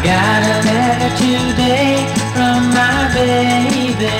Got a letter today from my baby,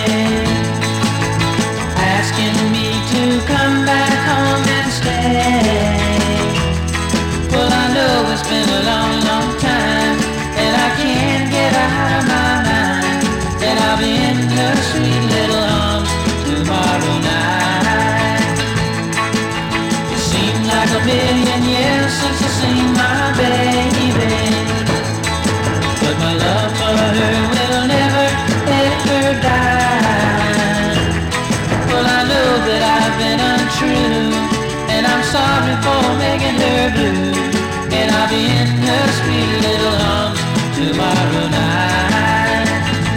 asking me to come back home and stay. Well, I know it's been a long, long time, and I can't get out of my mind that I'll be in her sweet little arms tomorrow night. It seems like a million years since I seen my baby, but my love for her will never, ever die. Well, I know that I've been untrue, and I'm sorry for making her blue, and I'll be in her sweet little arms tomorrow night.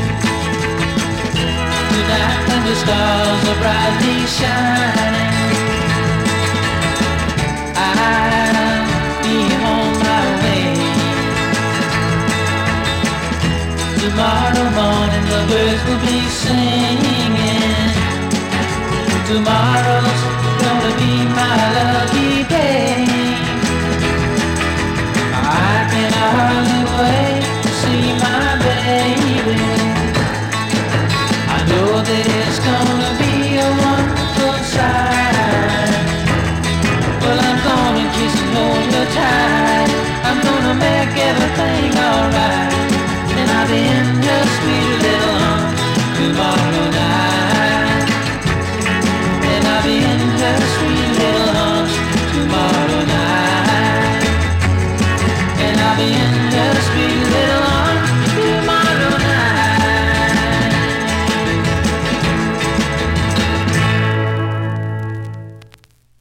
Tonight when the stars are brightly shining, I'll be on my way. Tomorrow morning the birds will be singing. Tomorrow's gonna be my lucky day.